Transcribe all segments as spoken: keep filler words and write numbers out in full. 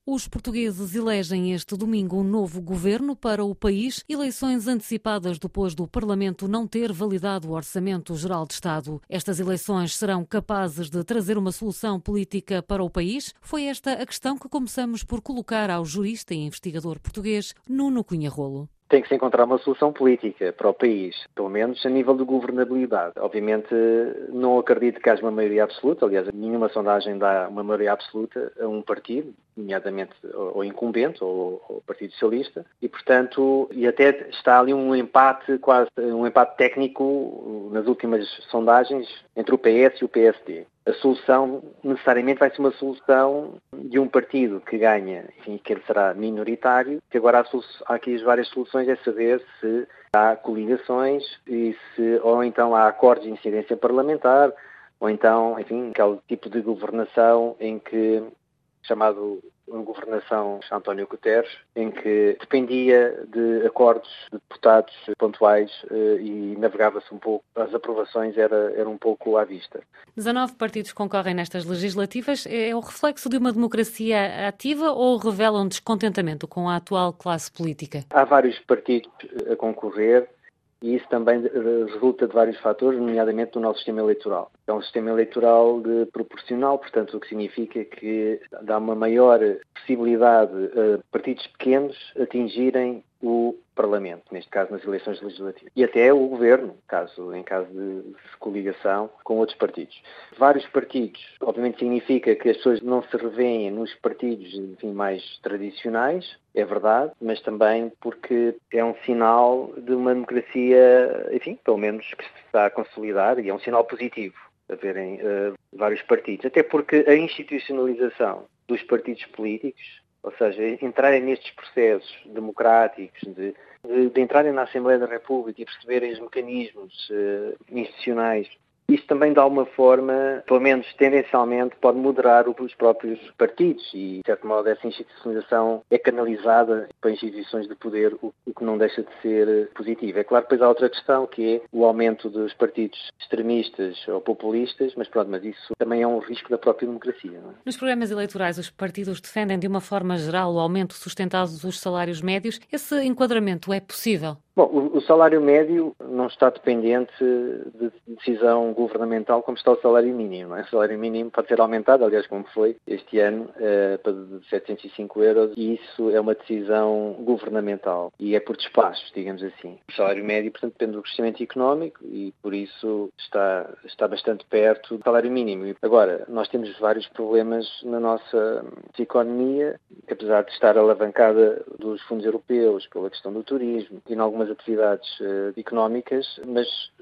Os portugueses elegem este domingo um novo governo para o país, eleições antecipadas depois do Parlamento não ter validado o Orçamento Geral de Estado. Estas eleições serão capazes de trazer uma solução política para o país? Foi esta a questão que começamos por colocar ao jurista e investigador português Nuno Cunha Rolo. Tem que se encontrar uma solução política para o país, pelo menos a nível de governabilidade. Obviamente não acredito que haja uma maioria absoluta, aliás, nenhuma sondagem dá uma maioria absoluta a um partido, nomeadamente ou incumbente ou o Partido Socialista, e portanto, e até está ali um empate, quase um empate técnico nas últimas sondagens entre o P S e o P S D. A solução necessariamente vai ser uma solução de um partido que ganha, enfim, que ele será minoritário, que agora há, há aqui as várias soluções, é saber se há coligações e se, ou então há acordos de incidência parlamentar, ou então, enfim, aquele tipo de governação em que, chamado uma governação António Guterres, em que dependia de acordos de deputados pontuais e navegava-se um pouco, as aprovações era, era um pouco à vista. dezanove partidos concorrem nestas legislativas. É o reflexo de uma democracia ativa ou revela um descontentamento com a atual classe política? Há vários partidos a concorrer. E isso também resulta de vários fatores, nomeadamente do nosso sistema eleitoral. É um sistema eleitoral de proporcional, portanto, o que significa que dá uma maior possibilidade a partidos pequenos atingirem o Parlamento, neste caso nas eleições legislativas. E até o Governo, caso, em caso de coligação com outros partidos. Vários partidos, obviamente significa que as pessoas não se revêem nos partidos, enfim, mais tradicionais, é verdade, mas também porque é um sinal de uma democracia, enfim, pelo menos que se está a consolidar, e é um sinal positivo haverem uh, vários partidos. Até porque a institucionalização dos partidos políticos, ou seja, entrarem nestes processos democráticos, de, de, de entrarem na Assembleia da República e perceberem os mecanismos uh, institucionais, isso também, de alguma forma, pelo menos tendencialmente, pode moderar os próprios partidos e, de certo modo, essa institucionalização é canalizada para instituições de poder, o, o que não deixa de ser positivo. É claro que depois há outra questão, que é o aumento dos partidos extremistas ou populistas, mas pronto, mas isso também é um risco da própria democracia, não é? Nos programas eleitorais, os partidos defendem, de uma forma geral, o aumento sustentado dos salários médios. Esse enquadramento é possível? Bom, o salário médio não está dependente de decisão governamental como está o salário mínimo. Não é? O salário mínimo pode ser aumentado, aliás, como foi este ano, para setecentos e cinco euros, e isso é uma decisão governamental e é por despachos, digamos assim. O salário médio, portanto, depende do crescimento económico e, por isso, está, está bastante perto do salário mínimo. Agora, nós temos vários problemas na nossa economia, que apesar de estar alavancada dos fundos europeus pela questão do turismo e em algumas atividades uh, económicas, mas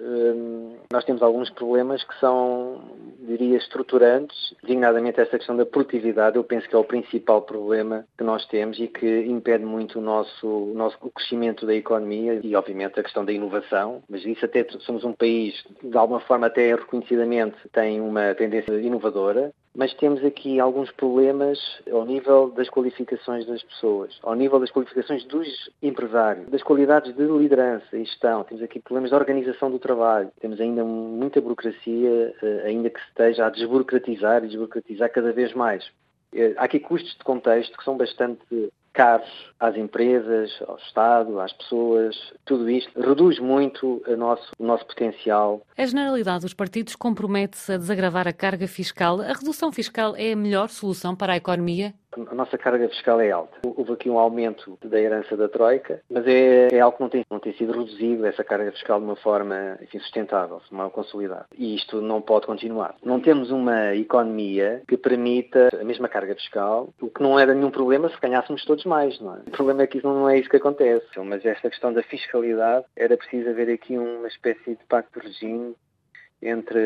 uh, nós temos alguns problemas que são, diria, estruturantes, designadamente essa questão da produtividade. Eu penso que é o principal problema que nós temos e que impede muito o nosso, o nosso o crescimento da economia e, obviamente, a questão da inovação, mas isso até somos um país, de alguma forma até reconhecidamente, tem uma tendência inovadora, mas temos aqui alguns problemas ao nível das qualificações das pessoas, ao nível das qualificações dos empresários, das qualidades de liderança e gestão. Temos aqui problemas de organização do trabalho. Temos ainda muita burocracia, ainda que se esteja a desburocratizar e desburocratizar cada vez mais. Há aqui custos de contexto que são bastante caros às empresas, ao Estado, às pessoas. Tudo isto reduz muito o nosso, o nosso potencial. A generalidade dos partidos compromete-se a desagravar a carga fiscal. A redução fiscal é a melhor solução para a economia? A nossa carga fiscal é alta. Houve aqui um aumento da herança da Troika, mas é, é algo que não tem, não tem sido reduzido, essa carga fiscal, de uma forma, enfim, sustentável, de uma consolidada. E isto não pode continuar. Não temos uma economia que permita a mesma carga fiscal, o que não era nenhum problema se ganhássemos todos mais, não é? O problema é que isso não é isso que acontece. Mas esta questão da fiscalidade, era preciso haver aqui uma espécie de pacto de regime entre,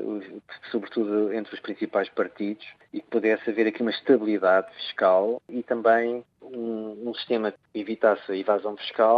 sobretudo entre os principais partidos, e que pudesse haver aqui uma estabilidade fiscal e também um, um sistema que evitasse a evasão fiscal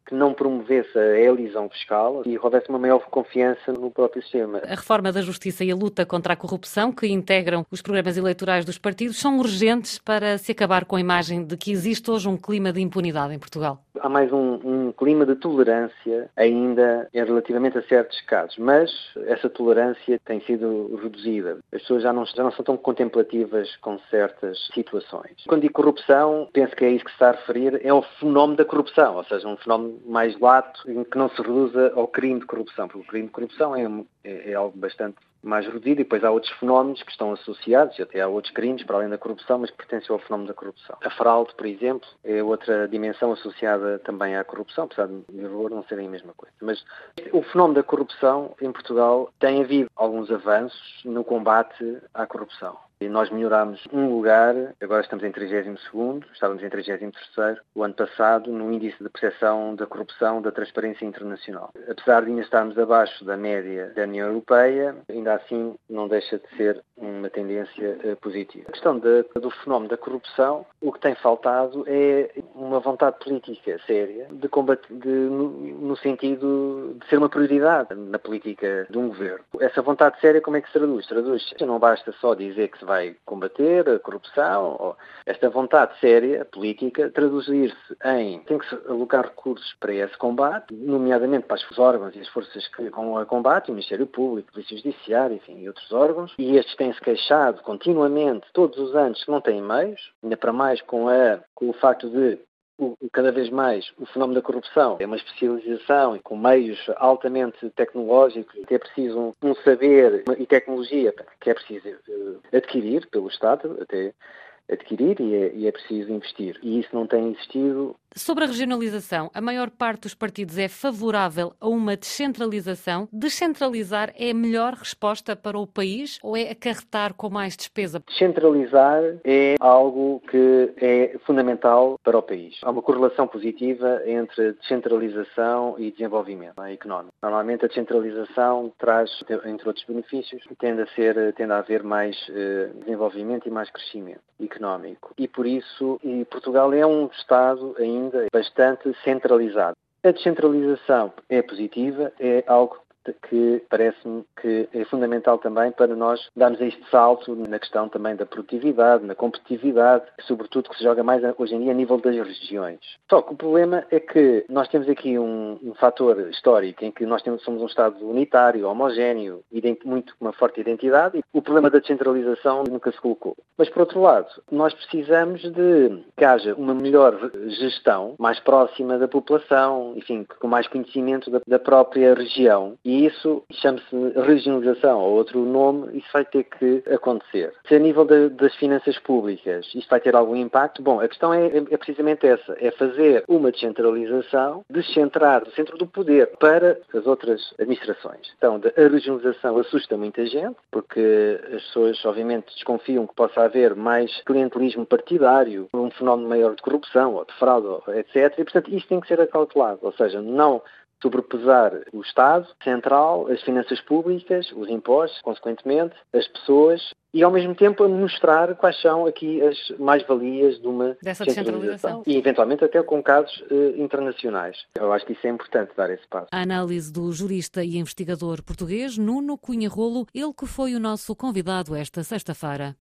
que não promovesse a elisão fiscal e houvesse uma maior confiança no próprio sistema. A reforma da justiça e a luta contra a corrupção, que integram os programas eleitorais dos partidos, são urgentes para se acabar com a imagem de que existe hoje um clima de impunidade em Portugal. Há mais um, um clima de tolerância ainda relativamente a certos casos, mas essa tolerância tem sido reduzida. As pessoas já não, já não são tão contemplativas com certas situações. Quando digo corrupção, penso que é isso que se está a referir, é o fenómeno da corrupção, ou seja, um fenómeno mais lato, em que não se reduza ao crime de corrupção, porque o crime de corrupção é, é, é algo bastante mais reduzido e depois há outros fenómenos que estão associados, e até há outros crimes para além da corrupção, mas que pertencem ao fenómeno da corrupção. A fraude, por exemplo, é outra dimensão associada também à corrupção, apesar de valor não serem a mesma coisa. Mas o fenómeno da corrupção em Portugal tem havido alguns avanços no combate à corrupção. E nós melhorámos um lugar, agora estamos em trigésimo segundo, estávamos em trigésimo terceiro, o ano passado, no índice de percepção da corrupção da Transparência Internacional. Apesar de ainda estarmos abaixo da média da União Europeia, ainda assim não deixa de ser uma tendência uh, positiva. A questão de, do fenómeno da corrupção, o que tem faltado é uma vontade política séria de combater, de, no, no sentido de ser uma prioridade na política de um governo. Essa vontade séria como é que se traduz? Traduz, não basta só dizer que se vai vai combater a corrupção, ou esta vontade séria, política, traduzir-se em tem que se alocar recursos para esse combate, nomeadamente para os órgãos e as forças que vão a combate, o Ministério Público, a Polícia Judiciária, enfim, e outros órgãos, e estes têm-se queixado continuamente, todos os anos, que não têm meios, ainda para mais com, a, com o facto de cada vez mais o fenómeno da corrupção é uma especialização e com meios altamente tecnológicos, que é preciso um, um saber e tecnologia que é preciso uh, adquirir pelo Estado, até adquirir e é, e é preciso investir. E isso não tem existido. Sobre a regionalização, a maior parte dos partidos é favorável a uma descentralização. Descentralizar é a melhor resposta para o país ou é acarretar com mais despesa? Descentralizar é algo que é fundamental para o país. Há uma correlação positiva entre descentralização e desenvolvimento económico. Normalmente a descentralização traz, entre outros benefícios, tende a, ser, tende a haver mais eh, desenvolvimento e mais crescimento económico. E por isso, e Portugal é um Estado ainda bastante centralizado. A descentralização é positiva, é algo que parece-me que é fundamental também para nós darmos este salto na questão também da produtividade, na competitividade, sobretudo que se joga mais hoje em dia a nível das regiões. Só que o problema é que nós temos aqui um, um fator histórico em que nós temos, somos um Estado unitário, homogéneo, muito uma forte identidade, e o problema da descentralização nunca se colocou. Mas, por outro lado, nós precisamos de que haja uma melhor gestão, mais próxima da população, enfim, com mais conhecimento da, da própria região. E isso chama-se regionalização, ou outro nome, isso vai ter que acontecer. Se a nível de, das finanças públicas isto vai ter algum impacto, bom, a questão é, é precisamente essa, é fazer uma descentralização, descentrar do centro do poder para as outras administrações. Então, a regionalização assusta muita gente, porque as pessoas, obviamente, desconfiam que possa haver mais clientelismo partidário, um fenómeno maior de corrupção, ou de fraude, etcétera. E, portanto, isto tem que ser acautelado, ou seja, não sobrepesar o Estado central, as finanças públicas, os impostos, consequentemente, as pessoas, e ao mesmo tempo a mostrar quais são aqui as mais-valias de uma dessa descentralização. E eventualmente até com casos uh, internacionais. Eu acho que isso é importante dar esse passo. A análise do jurista e investigador português Nuno Cunha Rolo, ele que foi o nosso convidado esta sexta-feira.